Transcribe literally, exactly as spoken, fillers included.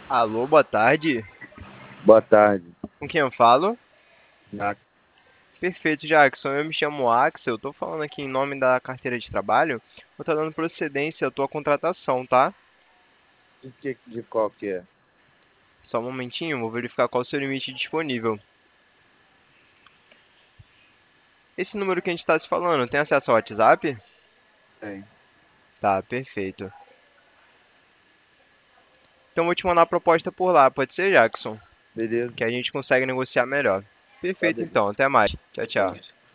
Alô, boa tarde. Boa tarde. Com quem eu falo? Na- Perfeito, Jackson. Eu me chamo Axel. Estou falando aqui em nome da carteira de trabalho. Vou estar dando procedência à tua contratação, tá? De, que, de qual que é? Só um momentinho, vou verificar qual é o seu limite disponível. Esse número que a gente está se falando, tem acesso ao WhatsApp? Tem. Tá, perfeito. Então vou te mandar a proposta por lá, pode ser, Jackson? Beleza. Que a gente consegue negociar melhor. Tá, Perfeito, beleza. então. Até mais. Tchau, Até tchau. mais.